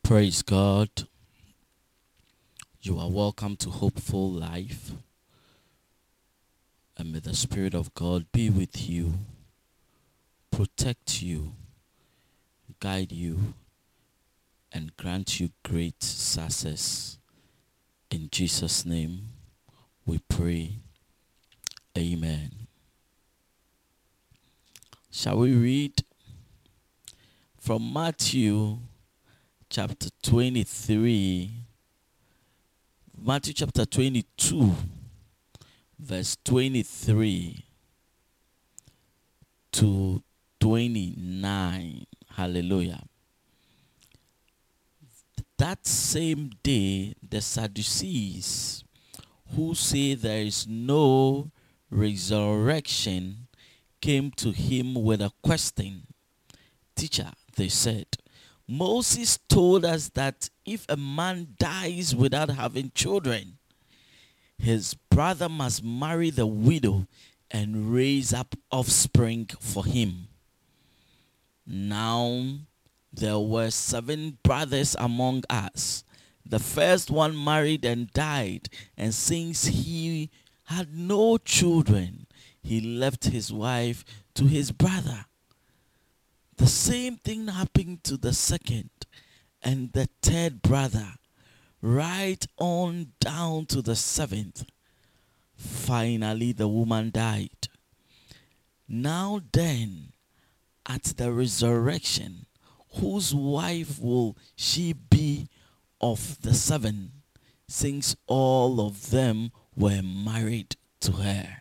Praise God. You are welcome to Hopeful Life. And may the Spirit of God be with you, protect you, guide you, and grant you great success. In Jesus' name we pray. Amen. Shall we read from Matthew chapter 23, Matthew chapter 22, verse 23 to 29. Hallelujah. That same day, the Sadducees, who say there is no resurrection, came to him with a question. Teacher, they said, Moses told us that if a man dies without having children, his brother must marry the widow and raise up offspring for him. Now there were 7 brothers among us. The first one married and died, and since he had no children, he left his wife to his brother. The same thing happened to the second and the third brother, right on down to the 7th. Finally, the woman died. Now then, at the resurrection, whose wife will she be of the 7, since all of them were married to her?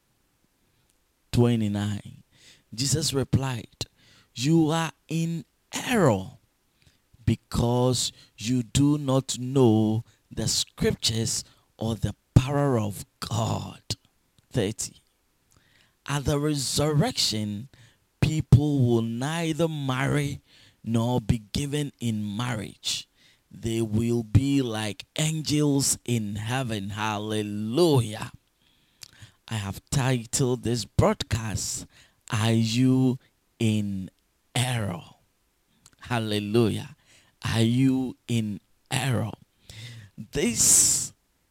29. Jesus replied, You are in error, because you do not know the scriptures or the power of God. 30. At the resurrection, people will neither marry nor be given in marriage. They will be like angels in heaven. Hallelujah. I have titled this broadcast, Are You in Error? Hallelujah. Are you in error? This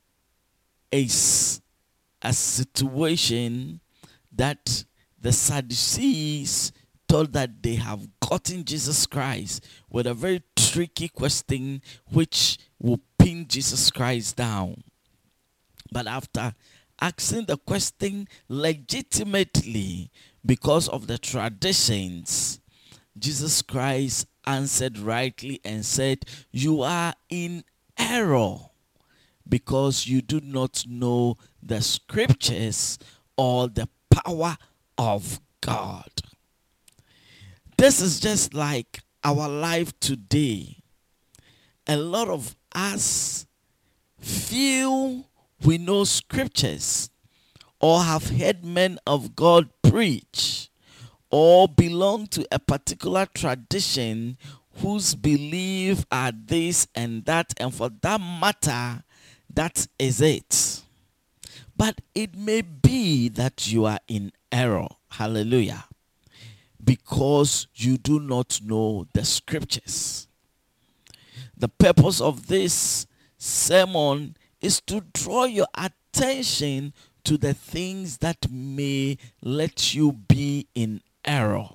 is a situation that the Sadducees thought that they have gotten Jesus Christ with a very tricky question which will pin Jesus Christ down. But after asking the question legitimately because of the traditions, Jesus Christ answered rightly and said, You are in error, because you do not know the scriptures or the power of God. This is just like our life today. A lot of us feel we know scriptures or have heard men of God preach or belong to a particular tradition whose belief are this and that, and for that matter, that is it. But it may be that you are in error. Hallelujah. Because you do not know the scriptures. The purpose of this sermon is to draw your attention to the things that may let you be in error.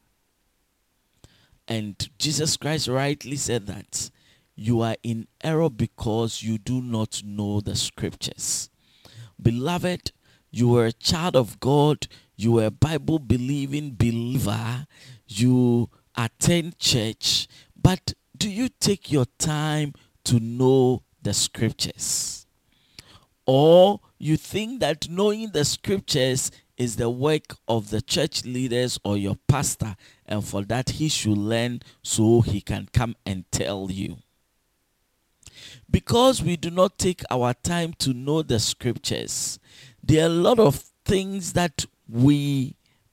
And Jesus Christ rightly said that you are in error because you do not know the scriptures. Beloved, you are a child of God. You are a Bible-believing believer. You attend church. But do you take your time to know the scriptures? Or you think that knowing the scriptures is the work of the church leaders or your pastor, and for that he should learn so he can come and tell you? Because we do not take our time to know the scriptures, there are a lot of things that we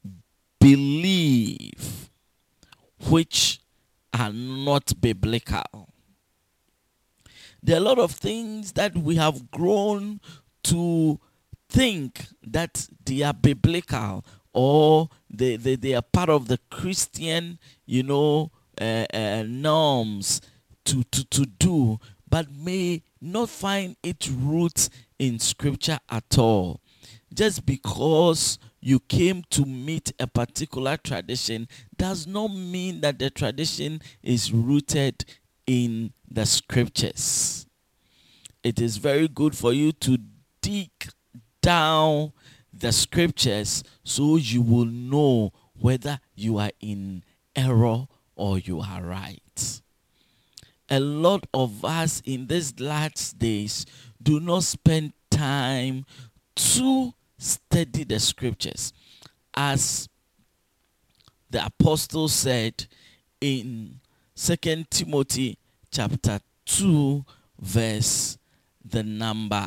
believe which are not biblical. There are a lot of things that we have grown to think that they are biblical, or they are part of the Christian, norms, to do, but may not find its roots in scripture at all. Just because you came to meet a particular tradition does not mean that the tradition is rooted in the scriptures. It is very good for you to dig down the scriptures so you will know whether you are in error or you are right. A lot of us in these last days do not spend time to study the scriptures. As the apostle said in 2 Timothy chapter 2 verse the number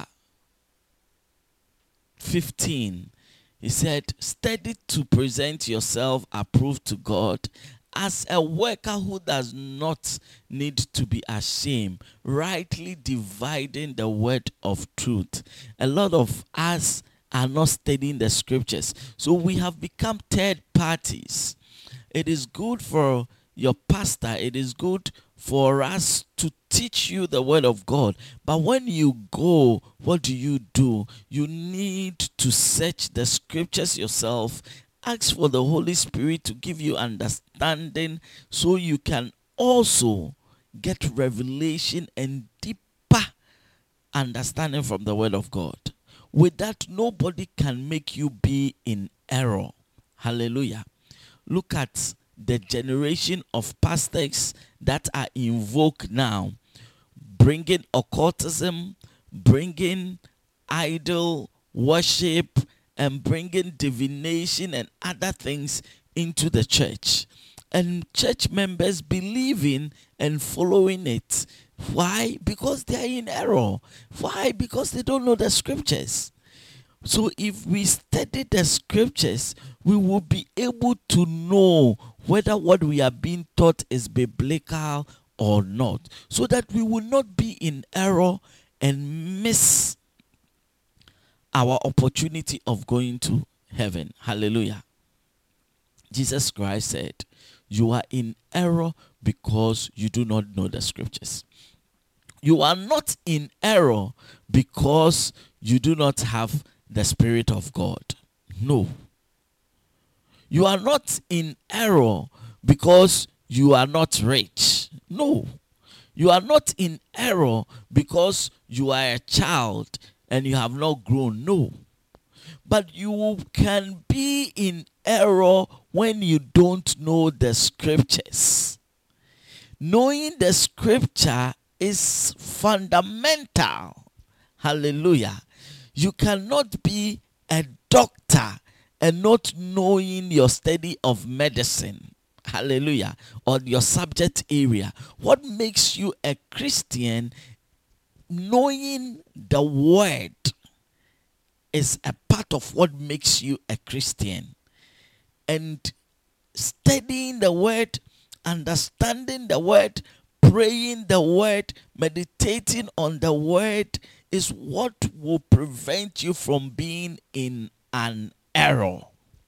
15, he said, "Study to present yourself approved to God as a worker who does not need to be ashamed, rightly dividing the word of truth." A lot of us are not studying the scriptures, so we have become third parties. It is good for your pastor, it is good for us to teach you the word of God, but when you go, what do? You need to search the scriptures yourself. Ask for the Holy Spirit to give you understanding so you can also get revelation and deeper understanding from the word of God. With that, nobody can make you be in error. Hallelujah. Look at the generation of pastors that are in vogue now, bringing occultism, bringing idol worship, and bringing divination and other things into the church. And church members believing and following it. Why? Because they are in error. Why? Because they don't know the scriptures. So if we study the scriptures, we will be able to know whether what we are being taught is biblical or not, so that we will not be in error and miss our opportunity of going to heaven. Hallelujah. Jesus Christ said, "You are in error because you do not know the scriptures." You are not in error because you do not have the Spirit of God. No. You are not in error because you are not rich. No. You are not in error because you are a child and you have not grown. No. But you can be in error when you don't know the scriptures. Knowing the scripture is fundamental. Hallelujah. You cannot be a doctor and not knowing your study of medicine. Hallelujah. Or your subject area. What makes you a Christian? Knowing the word is a part of what makes you a Christian. And studying the word, understanding the word, praying the word, meditating on the word is what will prevent you from being in an error.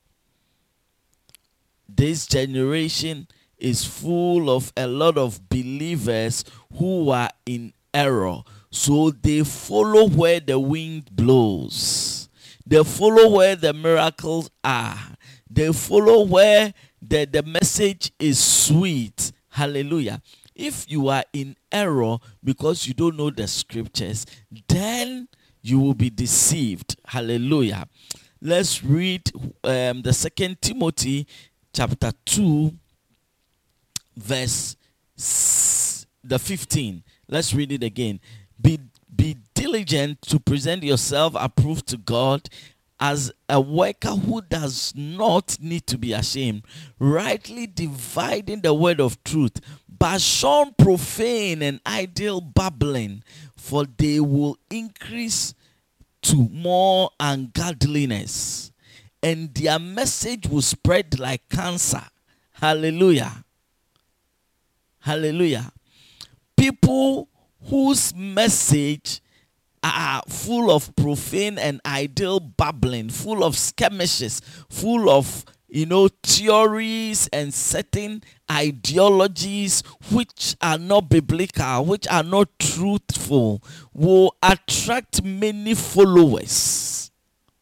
This generation is full of a lot of believers who are in error. So they follow where the wind blows. They follow where the miracles are. They follow where the message is sweet. Hallelujah. If you are in error because you don't know the scriptures, then you will be deceived. Hallelujah. Let's read the 2 Timothy chapter 2 verse the 15. Let's read it again. Be diligent to present yourself approved to God as a worker who does not need to be ashamed, rightly dividing the word of truth, but shun profane and idle babbling, for they will increase to more ungodliness, and their message will spread like cancer. Hallelujah. Hallelujah. People whose message are full of profane and idle babbling, full of skirmishes, full of theories and certain ideologies which are not biblical, which are not truthful, will attract many followers.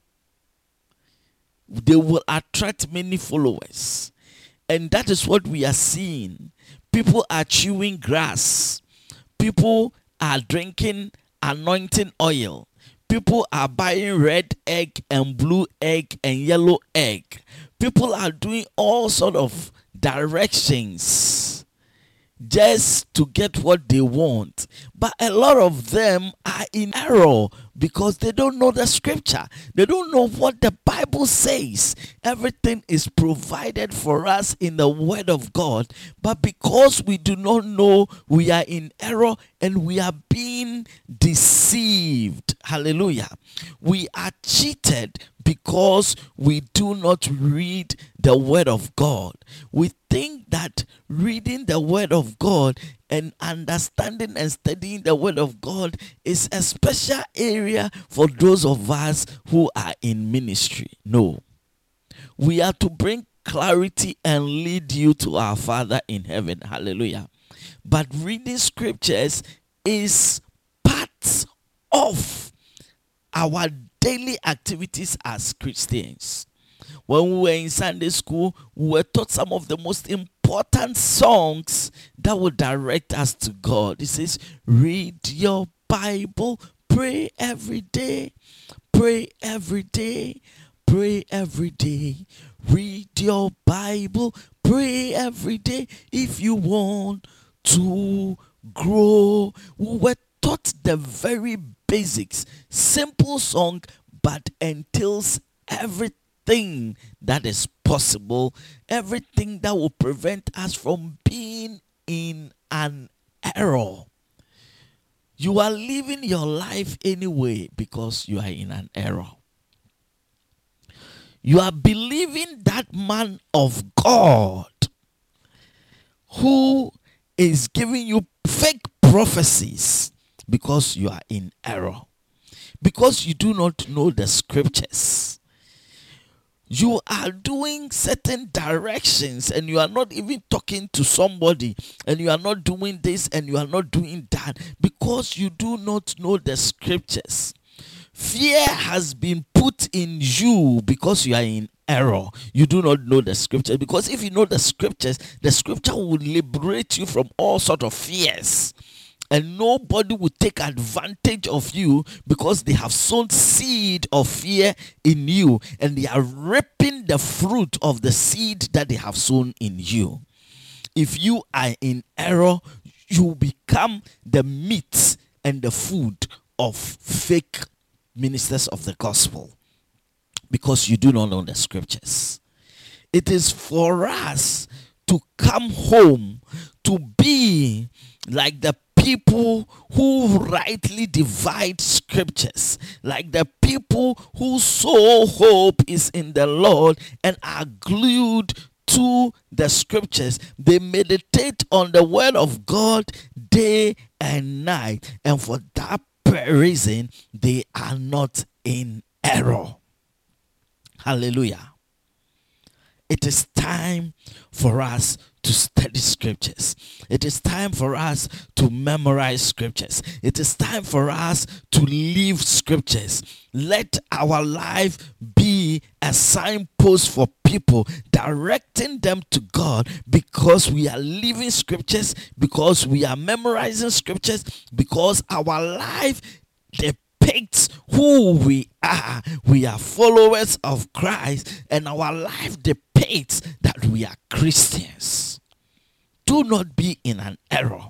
They will attract many followers. And that is what we are seeing. People are chewing grass. People are drinking anointing oil. People are buying red egg and blue egg and yellow egg. People are doing all sort of directions just to get what they want. But a lot of them are in error because they don't know the scripture. They don't know what the Bible says. Everything is provided for us in the word of God. But because we do not know, we are in error and we are being deceived. Hallelujah. We are cheated because we do not read the word of God. We think that reading the word of God and understanding and studying the word of God is a special area for those of us who are in ministry. No. We are to bring clarity and lead you to our Father in heaven. Hallelujah. But reading scriptures is part of our daily activities as Christians. When we were in Sunday school, we were taught some of the most important songs that will direct us to God. It says, read your Bible, pray every day, pray every day, pray every day. Read your Bible, pray every day if you want to grow. We were taught the very basics. Simple song, but entails everything that is possible, everything that will prevent us from being in an error. You are living your life anyway because you are in an error. You are believing that man of God who is giving you fake prophecies because you are in error. Because you do not know the scriptures. You are doing certain directions and you are not even talking to somebody, and you are not doing this and you are not doing that because you do not know the scriptures. Fear has been put in you because you are in error. You do not know the scriptures, because if you know the scriptures, the scripture will liberate you from all sort of fears. And nobody will take advantage of you because they have sown seed of fear in you, and they are reaping the fruit of the seed that they have sown in you. If you are in error, you become the meat and the food of fake ministers of the gospel because you do not know the scriptures. It is for us to come home to be like the people who rightly divide scriptures, like the people whose sole hope is in the Lord and are glued to the scriptures. They meditate on the word of God day and night, and for that reason they are not in error. Hallelujah. It is time for us to study scriptures. It is time for us to memorize scriptures. It is time for us to live scriptures. Let our life be a signpost for people, directing them to God, because we are living scriptures, because we are memorizing scriptures, because our life depicts who we are. We are followers of Christ, and our life depicts that we are Christians. Do not be in an error.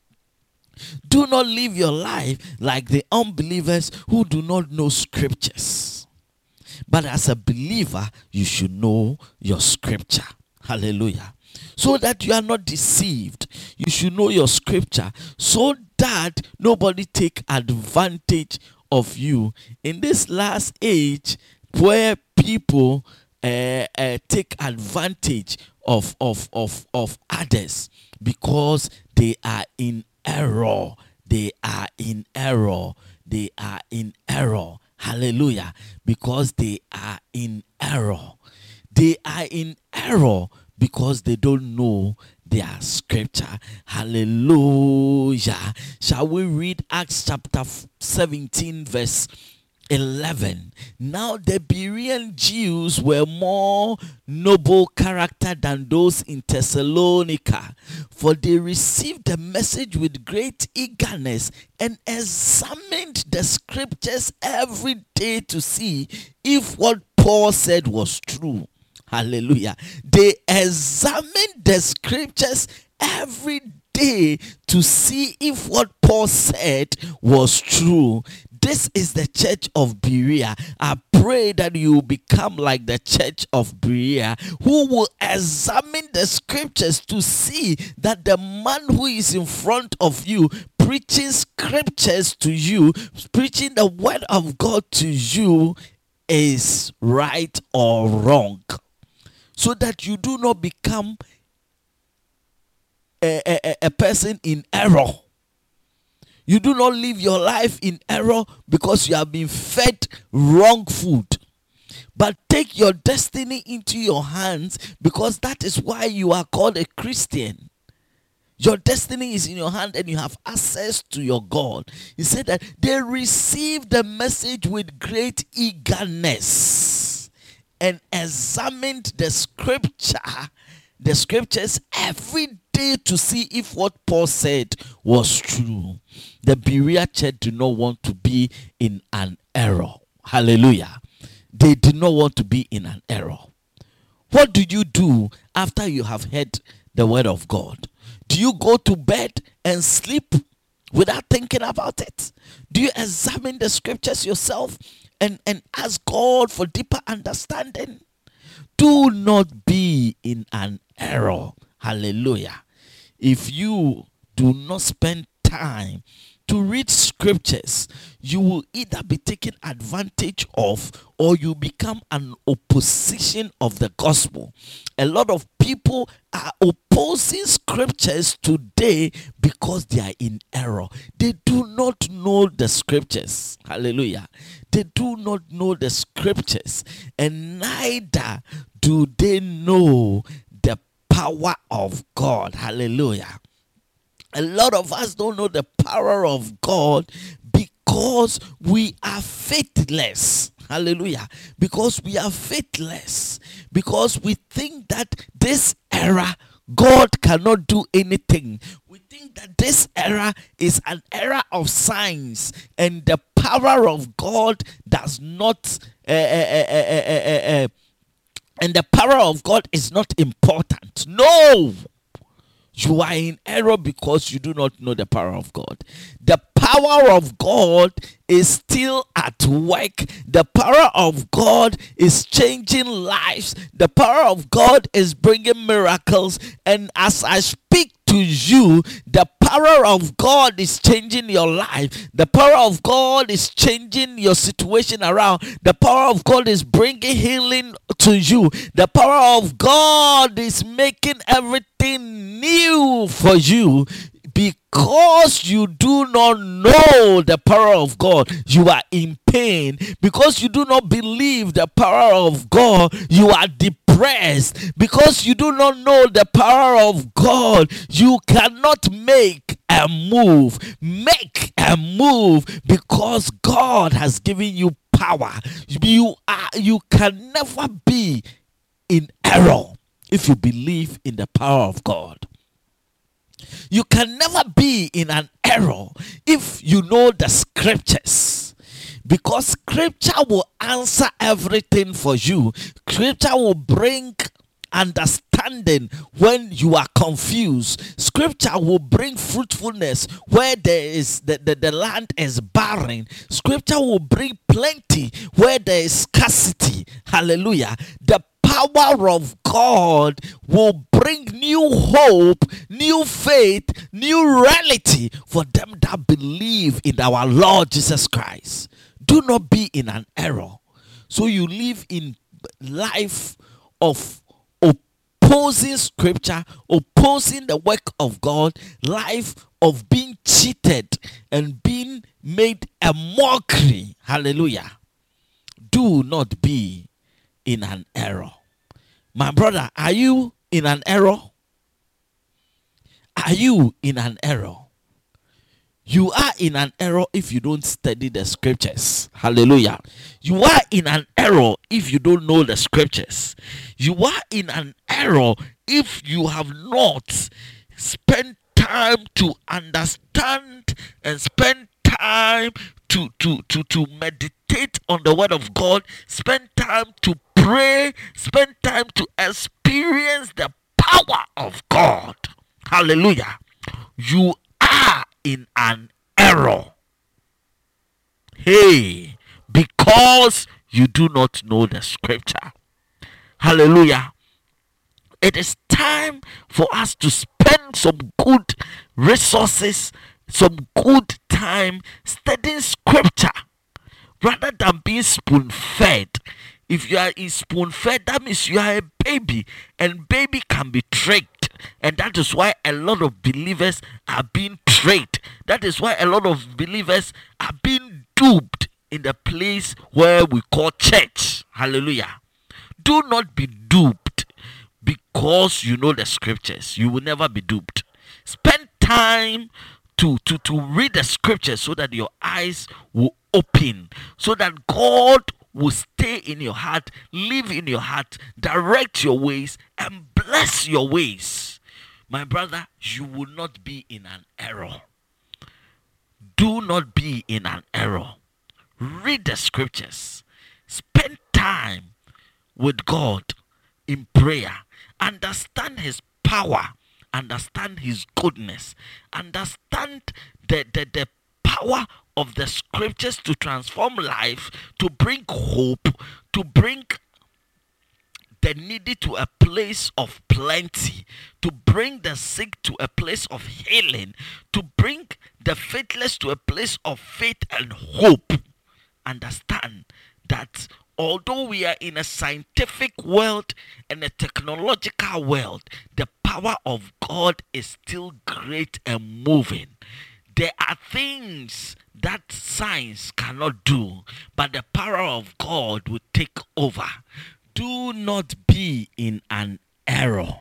Do not live your life like the unbelievers who do not know scriptures. But as a believer, you should know your scripture. Hallelujah. So that you are not deceived. You should know your scripture so that nobody take advantage of you. In this last age where people take advantage of others because they are in error. They are in error. They are in error. Hallelujah. Because they are in error. They are in error because they don't know their scripture. Hallelujah. Shall we read Acts chapter 17 verse 11? Now the Berean Jews were more noble character than those in Thessalonica, for they received the message with great eagerness and examined the scriptures every day to see if what Paul said was true. Hallelujah. They examined the scriptures every day to see if what Paul said was true. This is the church of Berea. I pray that you will become like the church of Berea, who will examine the scriptures to see that the man who is in front of you, preaching scriptures to you, preaching the word of God to you, is right or wrong, so that you do not become a person in error. You do not live your life in error because you have been fed wrong food. But take your destiny into your hands, because that is why you are called a Christian. Your destiny is in your hand and you have access to your God. He said that they received the message with great eagerness and examined the scriptures every day to see if what Paul said was true. The Berea church did not want to be in an error. Hallelujah. They did not want to be in an error. What do you do after you have heard the word of God? Do you go to bed and sleep without thinking about it? Do you examine the scriptures yourself and ask God for deeper understanding? Do not be in an error. Hallelujah. If you do not spend time to read scriptures, you will either be taken advantage of or you become an opposition of the gospel. A lot of people are opposing scriptures today because they are in error. They do not know the scriptures. Hallelujah. They do not know the scriptures, and neither do they know the power of God. Hallelujah. A lot of us don't know the power of God because we are faithless. Hallelujah. Because we are faithless. Because we think that this era, God cannot do anything. We think that this era is an era of science and the power of God does not and the power of God is not important. No. You are in error because you do not know the power of God. The power of God is still at work. The power of God is changing lives. The power of God is bringing miracles. And as I speak to you, the power of God is changing your life. The power of God is changing your situation around. The power of God is bringing healing to you. The power of God is making everything new for you. Because you do not know the power of God, you are in pain. Because you do not believe the power of God, you are depressed. Because you do not know the power of God, you cannot make a move. Make a move because God has given you power. You can never be in error if you believe in the power of God. You can never be in an error if you know the scriptures, because scripture will answer everything for you. Scripture will bring understanding when you are confused. Scripture will bring fruitfulness where there is the land is barren. Scripture will bring plenty where there is scarcity. Hallelujah. The power of God will bring new hope, new faith, new reality for them that believe in our Lord Jesus Christ. Do not be in an error. So you live in life of opposing scripture, opposing the work of God, life of being cheated and being made a mockery. Hallelujah. Do not be in an error. My brother, are you in an error? Are you in an error? You are in an error if you don't study the scriptures. Hallelujah. You are in an error if you don't know the scriptures. You are in an error if you have not spent time to understand and spend time to meditate on the word of God, spend time to pray, spend time to experience the power of God. Hallelujah. You are in an error. Hey, because you do not know the scripture. Hallelujah. It is time for us to spend some good resources, some good time studying scripture rather than being spoon fed. If you are in spoon fed, that means you are a baby, and baby can be tricked. And that is why a lot of believers are being tricked. That is why a lot of believers are being duped in the place where we call church. Hallelujah. Do not be duped because you know the scriptures. You will never be duped. Spend time to read the scriptures so that your eyes will open, so that God will stay in your heart, live in your heart, direct your ways, and bless your ways. My brother, you will not be in an error. Do not be in an error. Read the scriptures. Spend time with God in prayer. Understand his power. Understand his goodness. Understand the power of the scriptures to transform life, to bring hope, to bring the needy to a place of plenty, to bring the sick to a place of healing, to bring the faithless to a place of faith and hope. Understand that although we are in a scientific world and a technological world, the power of God is still great and moving. There are things that science cannot do, but the power of God will take over. Do not be in an error.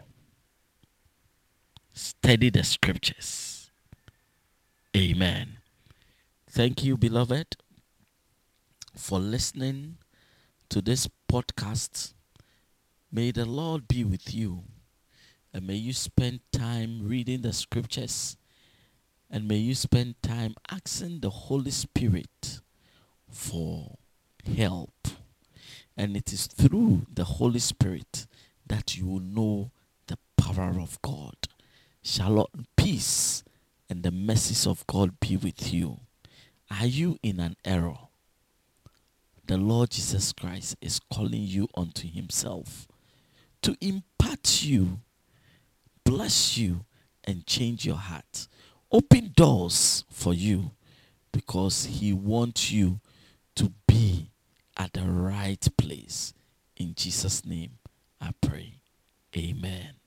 Study the scriptures. Amen. Thank you, beloved, for listening to this podcast. May the Lord be with you, and may you spend time reading the scriptures, and may you spend time asking the Holy Spirit for help. And it is through the Holy Spirit that you will know the power of God. Shalom, peace, and the mercies of God be with you. Are you in an error? The Lord Jesus Christ is calling you unto himself to impart you, bless you, and change your heart. Open doors for you because he wants you to be at the right place. In Jesus' name I pray. Amen.